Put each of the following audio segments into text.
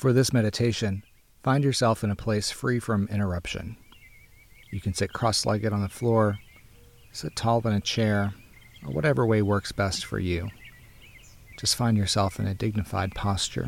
For this meditation, find yourself in a place free from interruption. You can sit cross-legged on the floor, sit tall in a chair, or whatever way works best for you. Just find yourself in a dignified posture.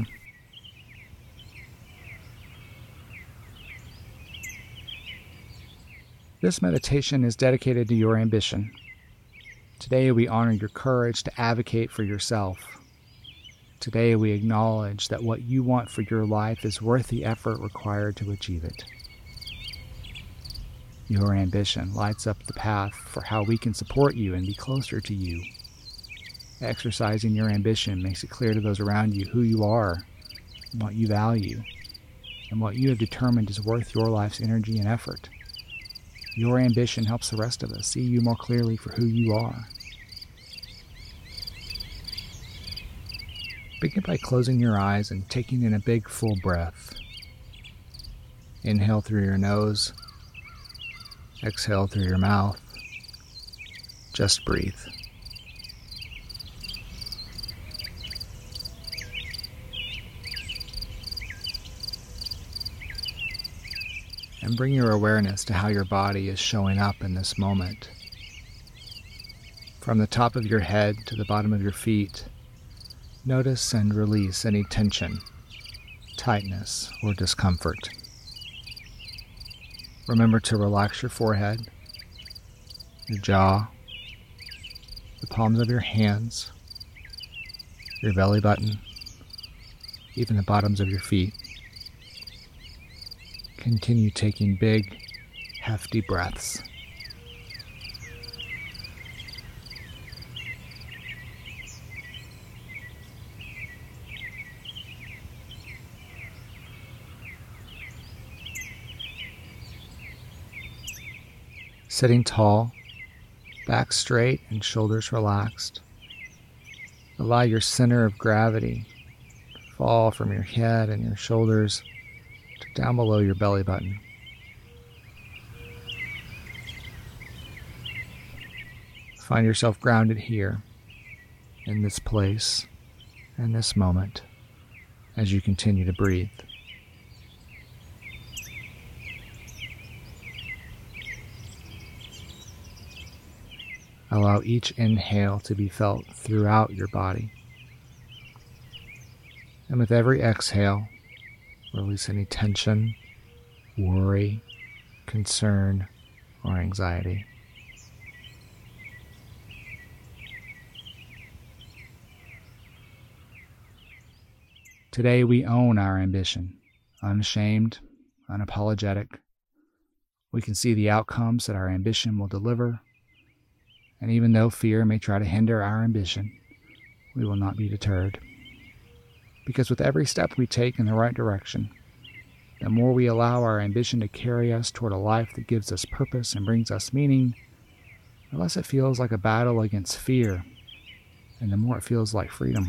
This meditation is dedicated to your ambition. Today we honor your courage to advocate for yourself. Today we acknowledge that what you want for your life is worth the effort required to achieve it. Your ambition lights up the path for how we can support you and be closer to you. Exercising your ambition makes it clear to those around you who you are, what you value, and what you have determined is worth your life's energy and effort. Your ambition helps the rest of us see you more clearly for who you are. Begin by closing your eyes and taking in a big, full breath. Inhale through your nose. Exhale through your mouth. Just breathe. And bring your awareness to how your body is showing up in this moment. From the top of your head to the bottom of your feet, notice and release any tension, tightness, or discomfort. Remember to relax your forehead, your jaw, the palms of your hands, your belly button, even the bottoms of your feet. Continue taking big, hefty breaths. Sitting tall, back straight and shoulders relaxed. Allow your center of gravity to fall from your head and your shoulders to down below your belly button. Find yourself grounded here, in this place, in this moment, as you continue to breathe. Allow each inhale to be felt throughout your body. And with every exhale, release any tension, worry, concern, or anxiety. Today we own our ambition, unashamed, unapologetic. We can see the outcomes that our ambition will deliver. And even though fear may try to hinder our ambition, we will not be deterred. Because with every step we take in the right direction, the more we allow our ambition to carry us toward a life that gives us purpose and brings us meaning, the less it feels like a battle against fear, and the more it feels like freedom.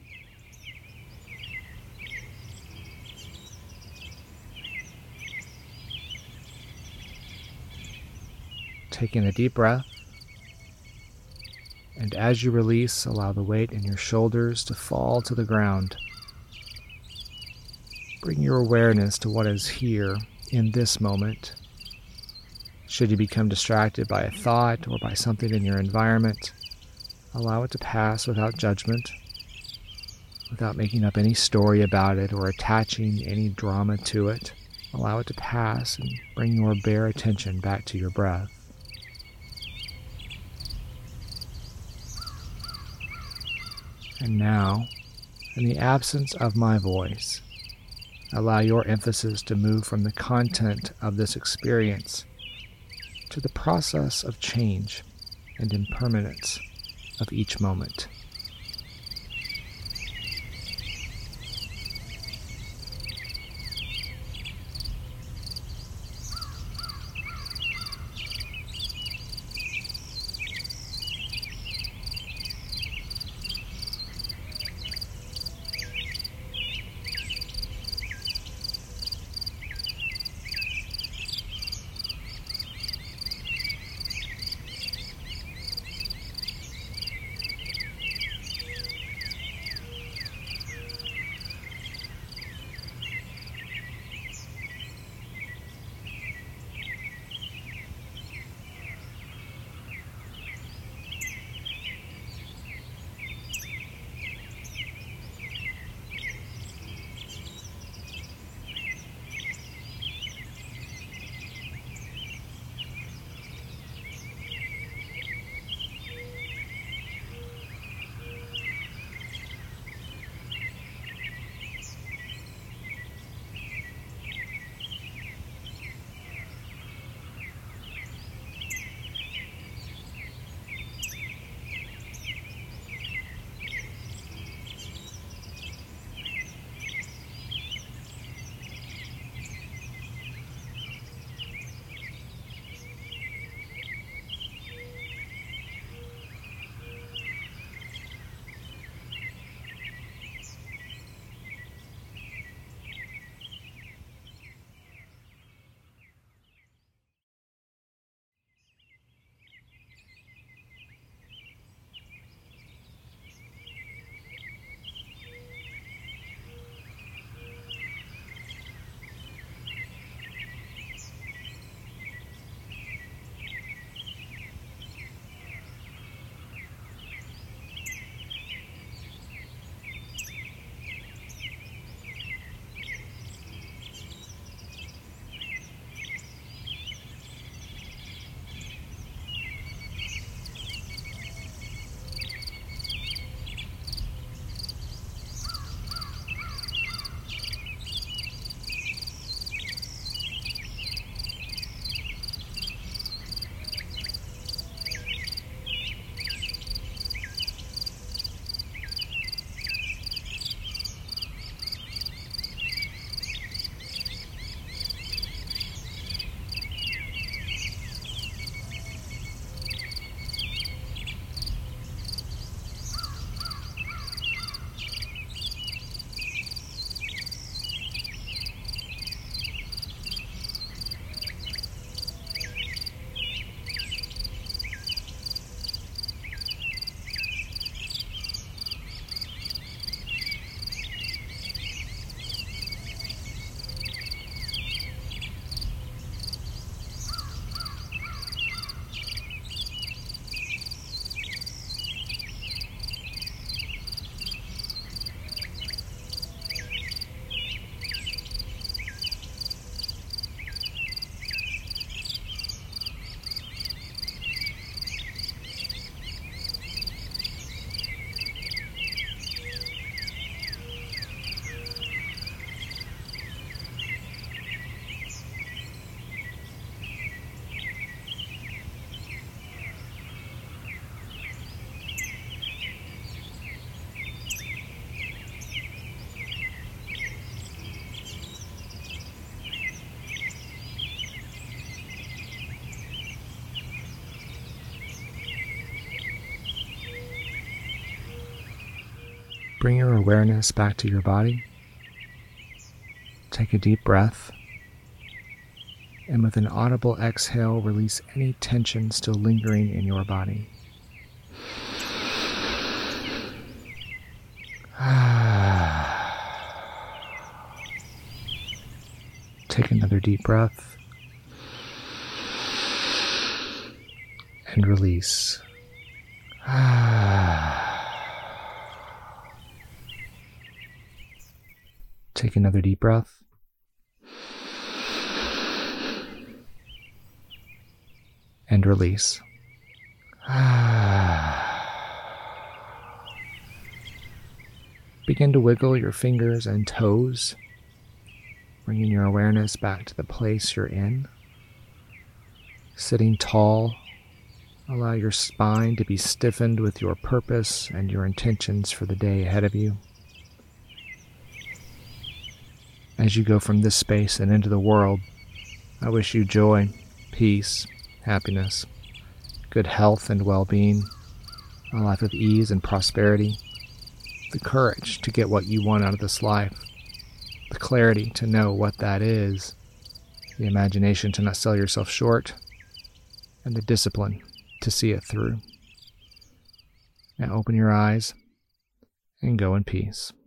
Taking a deep breath, and as you release, allow the weight in your shoulders to fall to the ground. Bring your awareness to what is here in this moment. Should you become distracted by a thought or by something in your environment, allow it to pass without judgment, without making up any story about it or attaching any drama to it. Allow it to pass and bring your bare attention back to your breath. And now, in the absence of my voice, allow your emphasis to move from the content of this experience to the process of change and impermanence of each moment. Bring your awareness back to your body. Take a deep breath. And with an audible exhale, release any tension still lingering in your body. Take another deep breath. And release. Take another deep breath. And release. Begin to wiggle your fingers and toes, bringing your awareness back to the place you're in. Sitting tall, allow your spine to be stiffened with your purpose and your intentions for the day ahead of you. As you go from this space and into the world, I wish you joy, peace, happiness, good health and well-being, a life of ease and prosperity, the courage to get what you want out of this life, the clarity to know what that is, the imagination to not sell yourself short, and the discipline to see it through. Now open your eyes and go in peace.